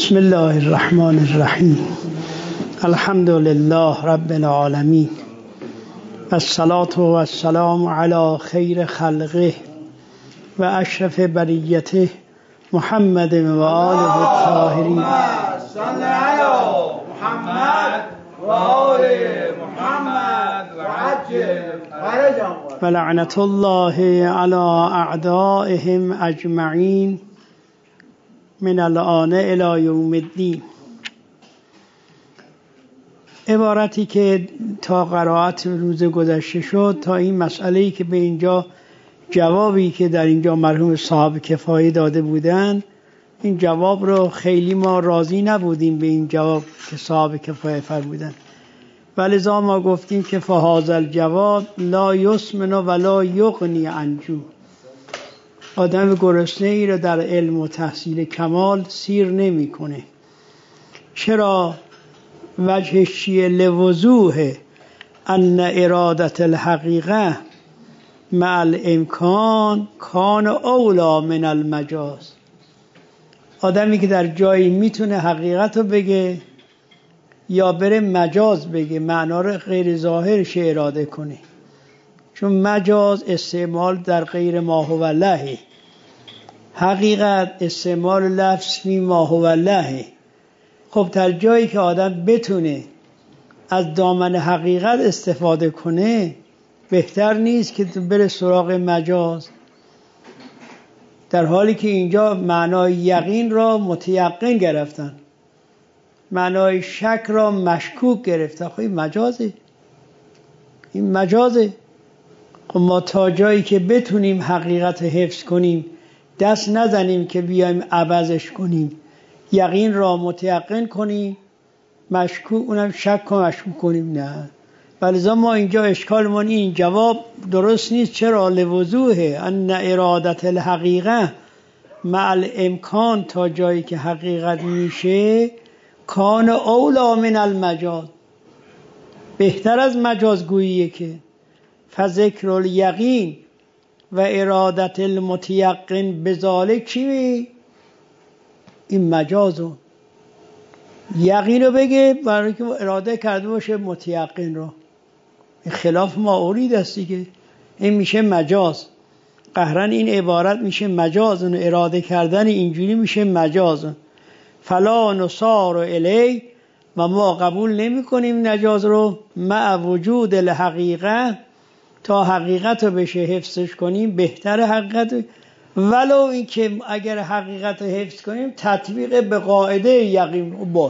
بسم الله الرحمن الرحیم. الحمد لله رب العالمین والصلاة والسلام علی خیر خلقه و اشرف بریته محمد و آله الطاهرین. صل علی محمد و آل محمد و عجل فرجهم و لعنت الله علی اعدائهم اجمعین من الآن الی یوم الدین. عبارتی که تا قرائت روز گذشته شد، تا این مسئله‌ای که به اینجا جوابی که در اینجا مرحوم صاحب کفایه داده بودن، این جواب رو خیلی ما راضی نبودیم به این جواب که صاحب کفایه فرمودن، ولذا ما گفتیم که فهذا الجواب لا یسمن ولا یغنی عن جوع. آدم گرسنه ای را در علم و تحصیل کمال سیر نمیکنه. چرا؟ وجهش چیه؟ لوضوح ان ارادت الحقیقه مع الامکان کان اولا من المجاز. آدمی که در جایی میتونه حقیقت رو بگه یا بره مجاز بگه، معنا رو غیر ظاهرش اراده کنه، چون مجاز استعمال در غیر ما هو الله، حقیقت استعمال لفظ فی ما هو الله. خب در جایی که آدم بتونه از دامن حقیقت استفاده کنه، بهتر نیست که بره سراغ مجاز؟ در حالی که اینجا معنای یقین را متیقن گرفتن، معنای شک را مشکوک گرفتن. خب این مجازه، این مجازه. خب ما تا جایی که بتونیم حقیقت حفظ کنیم، دست نزنیم که بیایم عوضش کنیم، یقین را متیقن کنیم، مشکوک اونم شک و مشکوک کنیم، نه. ولذا ما اینجا اشکالمون این جواب درست نیست. چرا؟ لوضوح ان ارادت الحقیقه مع الامکان، تا جایی که حقیقت میشه، کان اولا من المجاز، بهتر از مجازگوییه. که فذکر الیقین و ارادت المتیقن بذالک چی؟ این مجازو یقین رو بگه برای که اراده کرده باشه متیقن رو. این خلاف ما ارید است دیگه، این میشه مجاز. قهرن این عبارت میشه مجاز، اون اراده کردن اینجوری میشه مجاز. فلا نصار الی، و ما قبول نمی کنیم نجاز رو مع وجود الحقیقه، تا حقیقت رو بشه حفظش کنیم، بهتر حقیقت. ولو این که اگر حقیقت رو حفظ کنیم تطبیق به قاعده یقین باش.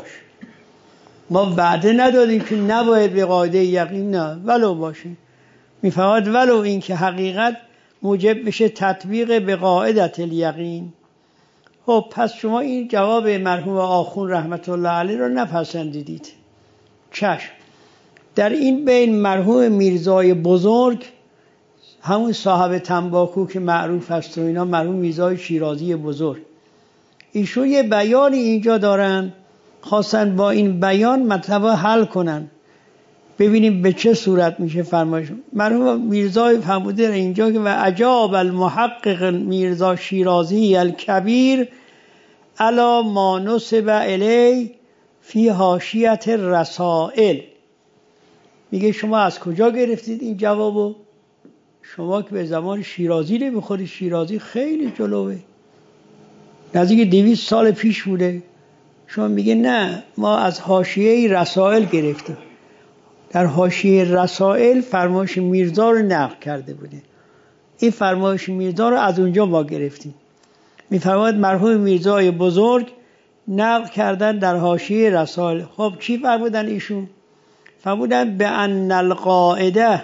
ما وعده ندادیم که نباید به قاعده یقین، نه، ولو باشه. میفهمد ولو این که حقیقت موجب بشه تطبیق به قاعدت الیقین. خب پس شما این جواب مرحوم آخوند رحمت الله علیه رو نپسندیدید. چشم. در این بین مرحوم میرزای بزرگ، همون صاحب تنباکو که معروف هست و اینا، مرحوم میرزای شیرازی بزرگ، ایشون یه بیانی اینجا دارن، خواستن با این بیان مطلب حل کنن. ببینیم به چه صورت میشه فرمایش. مرحوم میرزای فرموده اینجا که و عجاب المحقق میرزا شیرازی الکبیر علی ما نسب الی فی حاشیه الرسائل. میگه شما از کجا گرفتید این جوابو؟ شما که به زمان شیرازی نمیخورید، شیرازی خیلی جلوه، نزدیک 200 سال پیش بوده. شما میگه نه، ما از حاشیه رسائل گرفتیم. در حاشیه رسائل فرمایش میرزا رو نقل کرده بوده، این فرمایش میرزا رو از اونجا ما گرفتیم. میفرماید مرحوم میرزای بزرگ نقل کردن در حاشیه رسائل. خب چی فرمودن ایشون؟ فرمودن به ان القاعده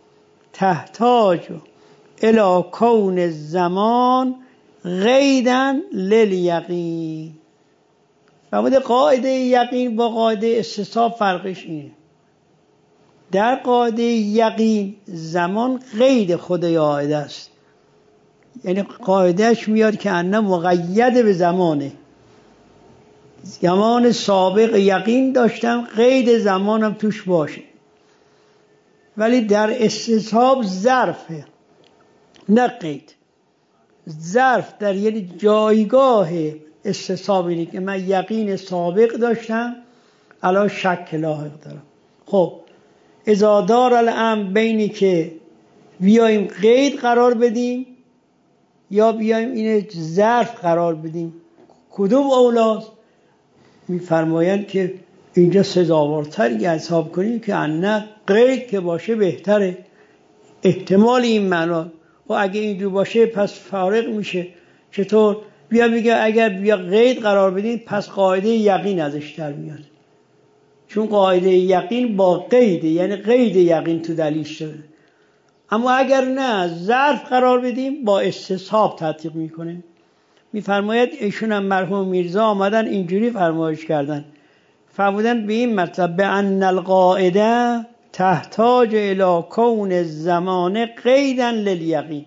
تحتاج الی کون الزمان قیدا للیقین. فرموده قاعده یقین با قاعده استصحاب فرقش اینه. در قاعده یقین زمان قید خود قاعده است، یعنی قاعدهش میاد که انه مقید به زمانه. زمان سابق یقین داشتم، قید زمانم توش باشه. ولی در استصحاب ظرفه، نه قید. ظرف در یعنی جایگاه استصحاب اینه که من یقین سابق داشتم الان شک لاحق دارم. خب اذا دار الامر بینی که بیایم قید قرار بدیم یا بیایم اینه ظرف قرار بدیم، کدوم اولاست؟ میفرمایند که اینجا سزاوارتر حساب کنیم که نه قید که باشه بهتره، احتمال این معنا و اگه اینجور باشه پس فارق میشه. چطور؟ بیا میگه اگر بیا قید قرار بدیم پس قاعده یقین ازش در میاد، چون قاعده یقین با قیده، یعنی قید یقین تو دلیل شده. اما اگر نه ظرف قرار بدیم با استصحاب تطبیق میکنه. میفرماید ایشون هم مرحوم میرزا آمدن اینجوری فرمایش کردن، فرمودن به این مطلب به ان القاعده تحتاج الی کون الزمان قیدا للیقین،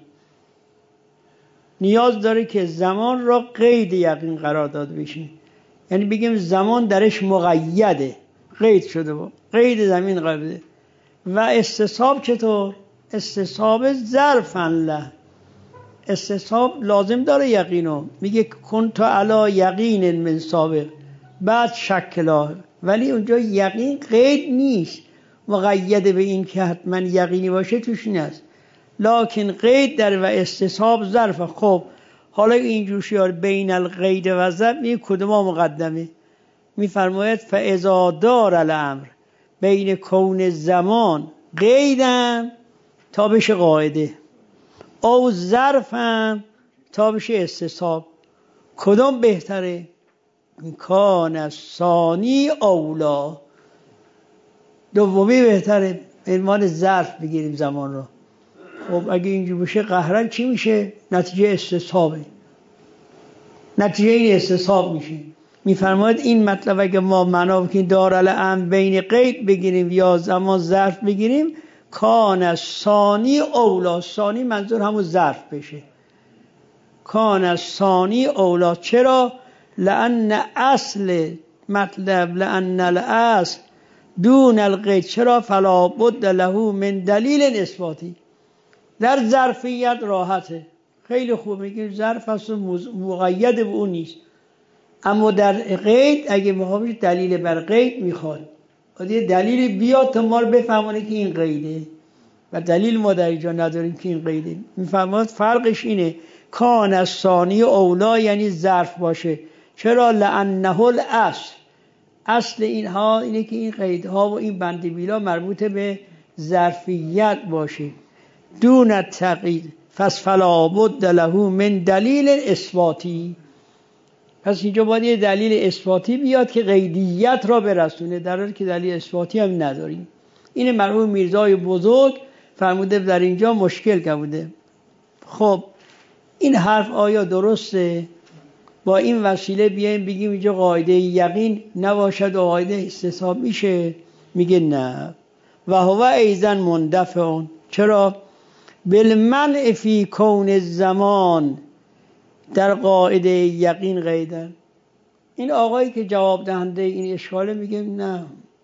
نیاز داره که زمان را قید یقین قرار داده بشه، یعنی بگیم زمان درش مقیده، قید شده با قید زمین قرار بده. و استصحاب چطور؟ استصحاب ظرفا له، استصحاب لازم داره یقینو، میگه کنت علی یقین من سابق بعد شک لاحق، ولی اونجا یقین قید نیست مقید به این که حتما یقینی باشه توش نیست، لکن قید در و استصحاب ظرف. خب حالا اینجور شیار بین القید و ظرف این کدوم مقدمه؟ میفرماید فاذا دار الامر بین کون زمان قیدن تا بشه قاعده او ظرفن تا بشه استصحاب، کدوم بهتره؟ کان الثانی اولا، دومی بهتره، عنوان ظرف بگیریم زمان رو. خب اگه اینجور بشه قهرن چی میشه؟ نتیجه استصحابه، نتیجه این استصحاب میشه. میفرماید این مطلب اگه ما معنا بکنیم دار الامر بین قید بگیریم یا زمان ظرف بگیریم، کان الثانی اولا، ثانی منظور همون ظرف بشه، کان الثانی اولا. چرا؟ لأن اصل مطلب لأن الاصل دون القید، چرا؟ فلا بد له من دلیل اثباتی. در ظرفیت راحته، خیلی خوب میگیم ظرف هست و مقید به اون نیست، اما در قید اگه بخوام دلیل بر قید میخواد و یه دلیل بیاد تا ما رو بفهمونه که این قیده، و دلیل ما در اینجا نداریم که این قیده. میفهمید فرقش اینه، کان الثانی اولا یعنی ظرف باشه. چرا؟ لانه الاصل، اصل اینها اینه که این قیدها و این بندبیلا مربوط به ظرفیت باشه دون التقیید، فلا بد له من دلیل اثباتی. پس اینجا باید یه دلیل اثباتی بیاد که قیدیت را برسونه، در حالی که دلیل اثباتی هم نداریم. این مرحوم میرزای بزرگ فرموده در اینجا مشکل که بوده. خب این حرف آیا درسته؟ با این وسیله بیایم بگیم اینجا قاعده یقین نباشد و قاعده استصحاب میشه؟ میگه نه. و هو ایضا مندفع. چرا؟ بالمنع فی کون الزمان، در قاعده یقین قیدن. این آقایی که جواب دهنده این اشکاله میگه نه،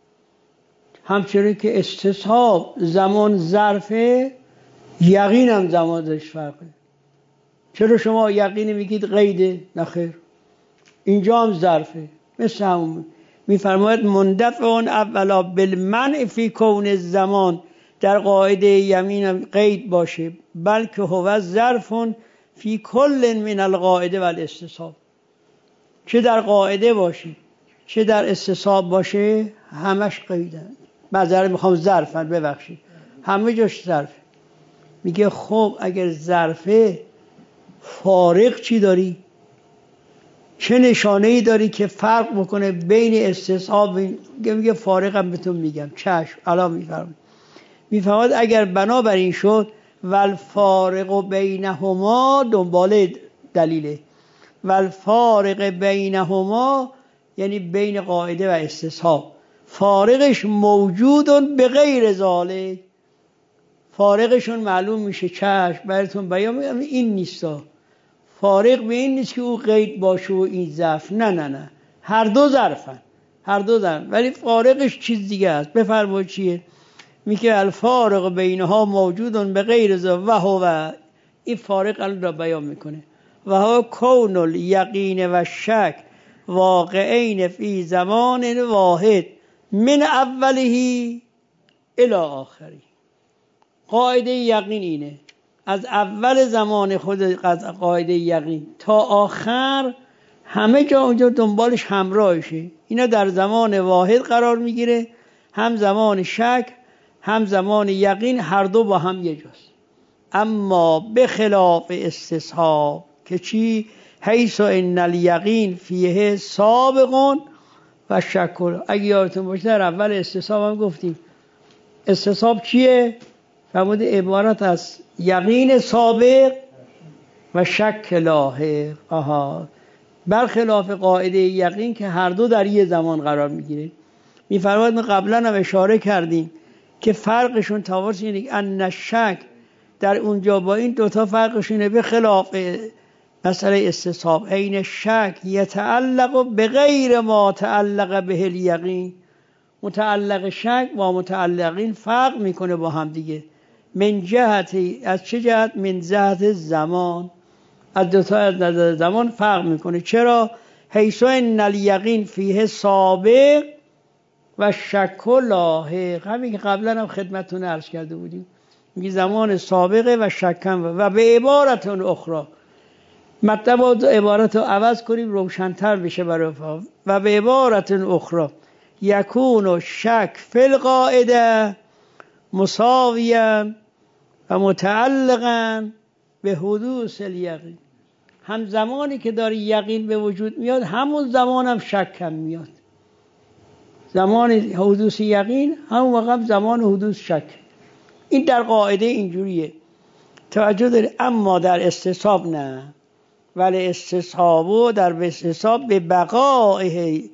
همچنین که استصحاب زمان ظرفه، یقین هم زمان داشت فرقه. چرا شما یقین میگید قیده؟ نخیر، اینجا هم ظرفه. مثل همون میفرماید مندفع اولا بالمنع فی کون الزمان، در قاعده یمین هم قید باشه، بلکه هو ظرف فی کل من القاعده و الاستصحاب. چه در قاعده باشه چه در استصحاب باشه همش قیدن. معذرت میخوام ظرفن، ببخشید، همه جاش ظرفه. میگه خب اگر ظرفه فارق چی داری؟ چه نشانه‌ای داری که فرق بکنه بین استصحاب؟ میگه فارق هم بهتون میگم، چشم الان میفرماید اگر بنابراین شد والفارق بینهما، دنبال دلیله، والفارق بینهما یعنی بین قاعده و استصحاب، فارقش موجودون به غیر ذالک، فارقشون معلوم میشه، چشم براتون بیان میگم این نیستا، فارق به این نیست که او قید باشه و این ظرف، نه، هر دو ظرفن، ولی فارقش چیز دیگه است. بفرمایید چیه؟ میگه الفارق بینها موجودون به غیر ذالک و هو، این فارق الان را بیان میکنه. و ها کون الیقین و شک واقعین فی زمان واحد من اولهی الی آخری. قاعده یقین اینه، از اول زمان خود قاعده یقین تا آخر همه جا اونجا دنبالش همراهشه. اینا در زمان واحد قرار میگیره، هم زمان شک هم زمان یقین، هر دو با هم یه جاست. اما به خلاف استصحاب که چی؟ حیث ان الیقین فیه سابقون و شک. اگه یادتون باشه در اول استصحاب هم گفتیم استصحاب چیه؟ فرمود عبارت از یقین سابق و شک لاحق. برخلاف قاعده یقین که هر دو در یه زمان قرار میگیره. میفرماید ما قبلا هم اشاره کردیم که فرقشون تاورس اینه ان شک در اونجا با این دوتا فرقشونه به خلاف مسئله استصحاب. عین شک یتعلق به غیر ما تعلق به الیقین. متعلق شک با متعلقین فرق میکنه با هم دیگه. من جهت، از چه جهت؟ من جهت زمان، از دوتا از نظر زمان فرق میکنه. چرا؟ حیث ان الیقین فیه سابق و شک لاحق. همین که قبلا هم خدمتتون عرض کرده بودیم، میگه زمان سابقه و شکم و به عبارت اخرى. مطلب عبارت رو عوض کنیم روشن‌تر بشه برای فهم. و به عبارت اخرى یکون شک فی القاعده مساویا و متعلقا به حدوث الیقین. هم زمانی که داره یقین به وجود میاد همون زمان هم شک هم میاد. زمان حدوث یقین همون وقت زمان حدوث شک. این در قاعده اینجوریه، توجه داره. اما در استصحاب نه، ولی استصحابو در استصحاب به بقائه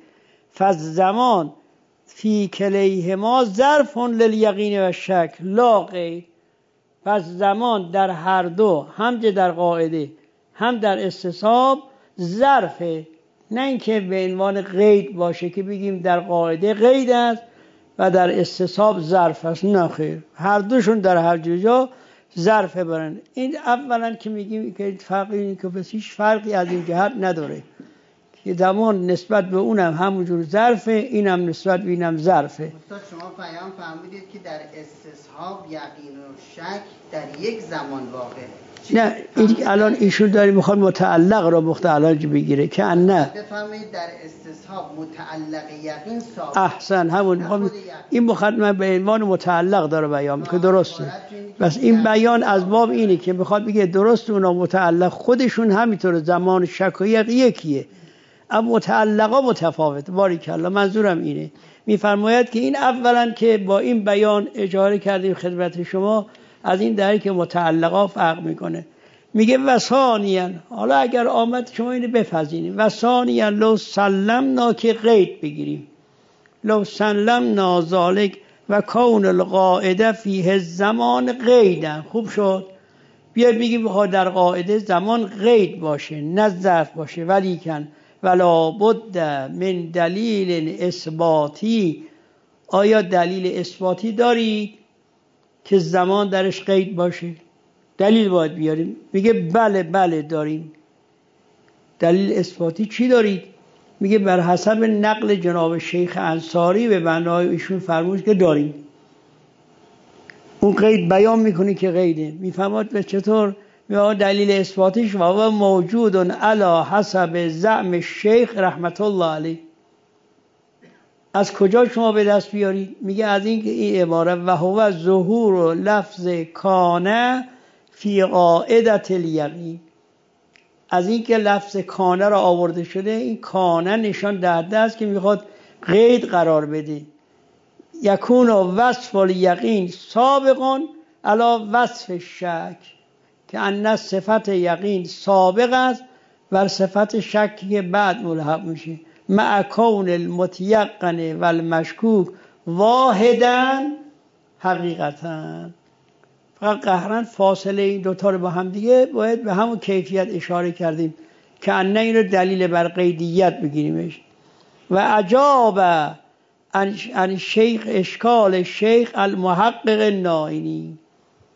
فالزمان فی کلیهما ظرف للیقین و شک لا غیر. پس زمان در هر دو، هم در قاعده هم در استصحاب، ظرفه، نه اینکه به عنوان قید باشه که بگیم در قاعده قید است و در استصحاب ظرف است. نه خیر، هر دوشون در هر جا ظرف برن. این اولا که میگیم که فرقی که پس هیچ فرقی از این جهت نداره که زمان نسبت به اونم همونجور ظرفه، اینم نسبت به اینم ظرفه. استاد شما پیام فرمودید که در استصحاب یقین و شک در یک زمان واقع. نه این الان ایشون داری میخواد متعلق را مختلج بگیره که نه بفرمایید در استصحاب متعلق یقین ثابت. احسن، همون این مخاطب به عنوان متعلق داره بیان که درسته. بس این بیان از باب اینه که میخواد بگه درست اونا متعلق خودشون همینطور زمان شک و یکیه، اما متعلقا متفاوت. باریکالله، منظورم اینه. میفرماید که این اولا که با این بیان اشاره کردیم خدمت شما از این دری که متعلقا فرق میکنه. میگه وثانیاً، حالا اگر آمد شما اینو بپذیریم، وثانیاً لو سلمنا که قید بگیریم، لو سلمنا ذالک و کون القاعده فیه زمان قیدن. خوب شد، بیا بگیم در قاعده زمان قید باشه نه ظرف باشه. ولیکن ولا بد من دلیل اثباتی. آیا دلیل اثباتی دارید که زمان درش قید باشه؟ دلیل باید بیاریم. میگه بله داریم. دلیل اثباتی چی دارید؟ میگه بر حسب نقل جناب شیخ انصاری به بنای ایشون فرمود که داریم. اون قید بیان میکنه که قیده. میفهمد به چطور؟ میگه دلیل اثباتیش و موجود علی حسب زعم شیخ رحمت الله علیه. از کجا شما به دست بیارید؟ میگه از این که این عباره و هو ظهور و لفظ کانه فی قاعدت الیقین. از این که لفظ کانه را آورده شده، این کانه نشان دهنده است که میخواد قید قرار بده. یکون وصف الیقین سابقون علی وصف شک، که ان صفت یقین سابق است و صفت شکی که بعد ملحق میشه. مع کون المتیقن و المشکوک واحداً حقیقتاً. فقط قهرن فاصله این دوتا رو با هم دیگه باید به همون کیفیت اشاره کردیم که انه این رو دلیل بر قیدیت بگیریمش. و عجاب ان شیخ اشکال شیخ المحقق نائینی.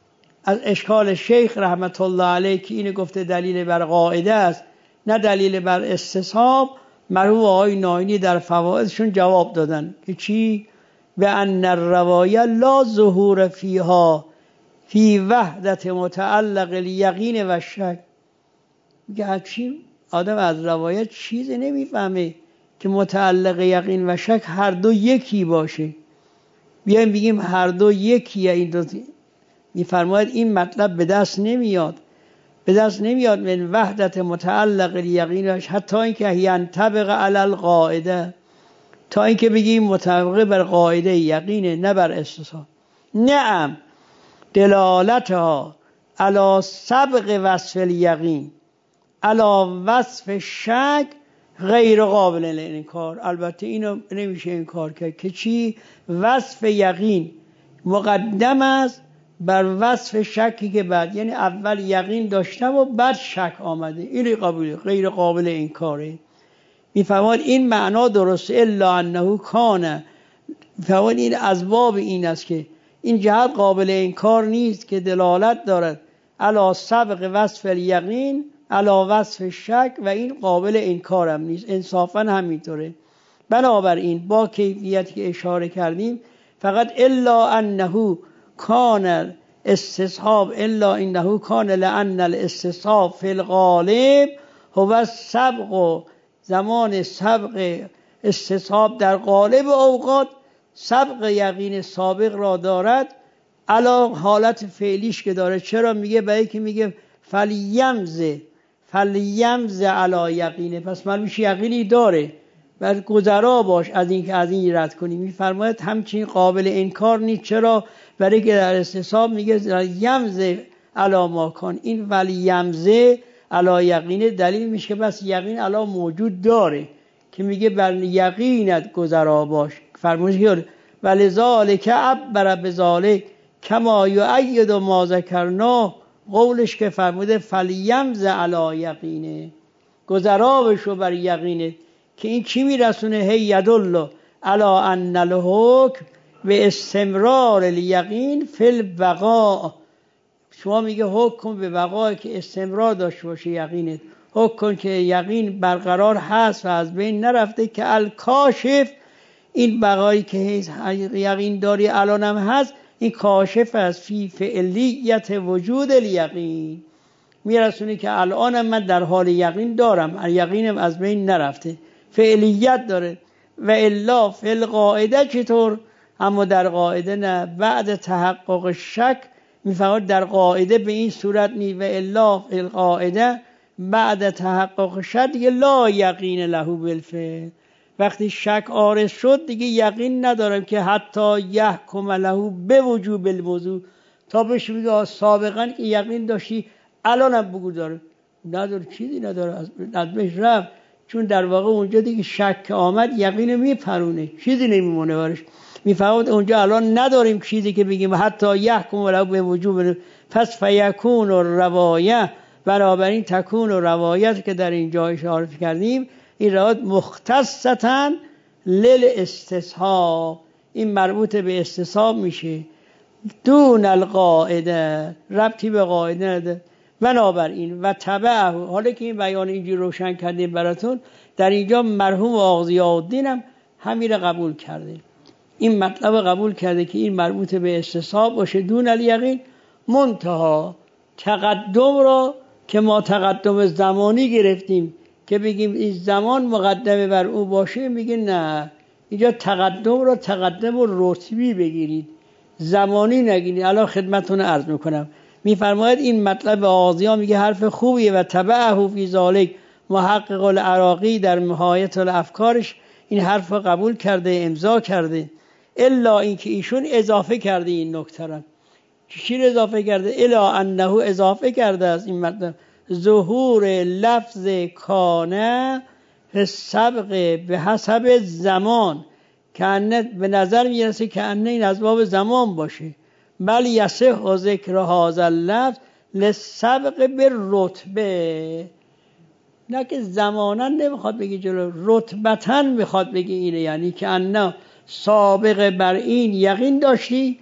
از اشکال شیخ رحمت الله علیه که اینو گفته دلیل بر قاعده است نه دلیل بر استصحاب، مرحوم آقای ناینی در فوائدشون جواب دادن که چی؟ به ان الروايه لا ظهور فیها فی وحدت متعلق الیقین و شک. میگه هرچی آدم از روایت چیزی نمیفهمه که متعلق یقین و شک هر دو یکی باشه. بیایم بگیم هر دو یکیه، این دو میفرماید این مطلب به دست نمیاد من وحدت متعلق الیقین، حتی اینکه ینطبق علی القاعده، تا اینکه بگیم مطابق بر قاعده یقینه نه بر استصحاب. نعم دلالتها علی سبق وصف الیقین علی وصف شک غیر قابل للانکار. البته اینو نمیشه انکار کرد که چی؟ وصف یقین مقدم است بر وصف شکی که بعد، یعنی اول یقین داشتم و بعد شک آمده، این قابل غیر قابل انکاره. میفهمید این معنا درسته. الا انه کان، میفهمید این از باب این است که این جهت قابل انکار نیست که دلالت دارد علی سبق وصف الیقین علی وصف شک و این قابل انکار هم نیست، انصافا همینطوره. بنابراین با کیفیتی که اشاره کردیم فقط الا انه کان استصحاب الا انه کان لان الاستصحاب فی الغالب هو سبق و زمان سبق استصحاب در غالب اوقات سبق یقین سابق را دارد علا حالت فعلیش که داره. چرا میگه؟ برای که میگه فلیمز علا یقینه، پس معلومش یقینی داره و گذرا باش از این که از این رد کنی. میفرماید همچین قابل انکار نیست. چرا؟ برای که در استصحاب میگه یمز علا ما کان، این ولی یمز علا یقینه دلیل میشه که بس یقین علا موجود داره که میگه بر یقینت گذرا باش. فرمودید ولذالک عبر بذالک کما یؤید ما ذکرنا، قولش که فرموده فلیمز علا یقینه، گذرا بشو بر یقینه، که این چی میرسونه؟ هی یدل علا ان الحکم به استمرار الیقین فی البقاء. شما میگه حکم به بقای که استمرار داشته باشه یقینت، حکم که یقین برقرار هست و از بین نرفته، که الکاشف، این بقایی که یقین داری الان هم هست، این کاشف است فی فعلیت وجود الیقین، میرسونه که الان من در حال یقین دارم، یقینم از بین نرفته، فعلیت داره. و الا فی القاعده چطور؟ اما در قاعده نه، بعد تحقق شک. میفهمد در قاعده به این صورت نی، و الا فی القاعده بعد تحقق شک دیگه لا یقین له بالفعل. وقتی شک عارض شد دیگه یقین ندارم که حتی یحکم له به وجوب الموضوع، تا بهش میگه سابقا که یقین داشتی الان هم بگو داره، نداره، چیزی نداره، از بهش رفت. چون در واقع اونجا دیگه شک آمد یقین میپرونه، چیزی نمیمونه برش. میفهمد اونجا الان نداریم چیزی که بگیم حتی یحکم له به وجوب، پس فیکون الروایه، بنابراین تکون و روایت که در اینجا اشاره کردیم این روایت مختصتا للاستصحاب، این مربوط به استصحاب میشه، دون القاعده، ربطی به قاعده نداره. بنابراین و تبعه، حالا که این بیان اینجوری روشن کردیم براتون، در اینجا مرحوم آقا ضیاءالدین هم همین رو قبول کرده، این مطلب قبول کرده که این مربوط به استصحاب باشه دون الیقین. منتها تقدم را که ما تقدم زمانی گرفتیم که بگیم این زمان مقدمه بر او باشه، میگه نه، اینجا تقدم را تقدم و رتبی بگیرید، زمانی نگیرید. الان خدمتتون عرض میکنم. میفرماید این مطلب آغازیان میگه حرف خوبیه و تبعه فی ذالک محقق العراقی در نهایت الافکارش این حرف رو قبول کرده، امضا کرده. الا اینکه ایشون اضافه کرده این نکته را. چی اضافه کرده؟ الا انه اضافه کرده از این مطلب ظهور لفظ کانه سبق به حسب زمان، که به نظر میرسه که انه این از باب زمان باشه، بل یصح ذکر هذا اللفظ للسبق به رتبه، نه که زمانا نمیخواد بگی جلو، رتبتا میخواد بگی اینه، یعنی که انه سابق بر این یقین داشتی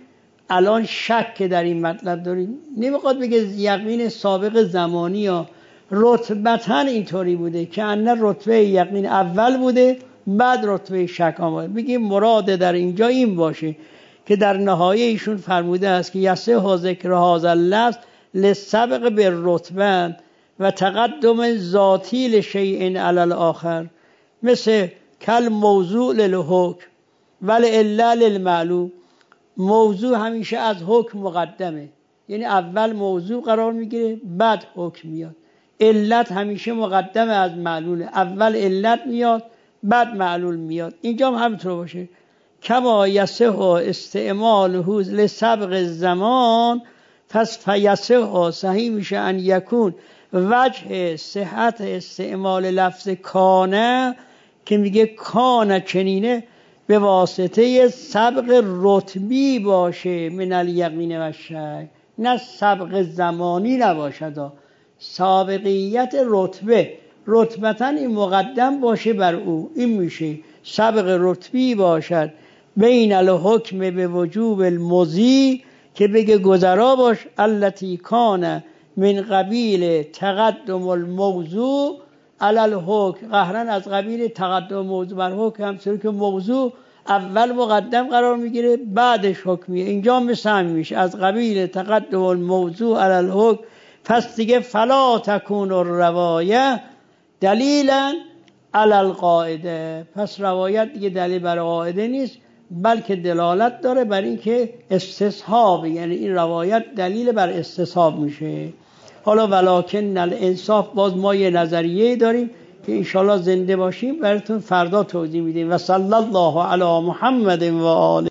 الان شک که در این مطلب دارید، نمیخواد بگه یقین سابق زمانی یا رتبتاً اینطوری بوده که ان رتبه یقین اول بوده بعد رتبه شک آمده. بگیم مراد در اینجا این باشه که در نهایه ایشون فرموده است که یصح ذکر هذا اللفظ للسبق بالرتبه و تقدم ذاتی لشیء علی الاخر، مثل کل موضوع للحکم ولی الا للمعلوم. موضوع همیشه از حکم مقدمه، یعنی اول موضوع قرار میگیره بعد حکم میاد. علت همیشه مقدمه از معلول، اول علت میاد بعد معلول میاد. اینجا هم همینطور باشه. کما یصح استعماله لسبق الزمان، پس فیصح صحیح میشه ان یکون وجه صحت استعمال لفظ کانه که میگه کانه چنینه به واسطه سبق رتبی باشه من الیقین و شک، نه سبق زمانی نباشد. سابقیت رتبتا این مقدم باشه بر او، این میشه سبق رتبی باشد بین الحکم به وجوب المضی، که بگه گذرا باش التی کان من قبیل تقدم الموضوع علی الحکم، قهرا از قبیل تقدم موضوع بر حکم، همچنین که موضوع اول مقدم قرار میگیره بعدش حکمیه. اینجا مثل همین میشه از قبیل تقدم الموضوع علی الحکم. پس دیگه فلا تکون الروایه دلیلا علی القاعده، پس روایت دیگه دلیل بر قاعده نیست بلکه دلالت داره بر این که استصحاب، یعنی این روایت دلیل بر استصحاب میشه. حالا ولکن الانصاف، باز ما یه نظریه داریم که انشالله زنده باشیم براتون فردا توضیح میدیم. و صلی الله علی محمد و آله.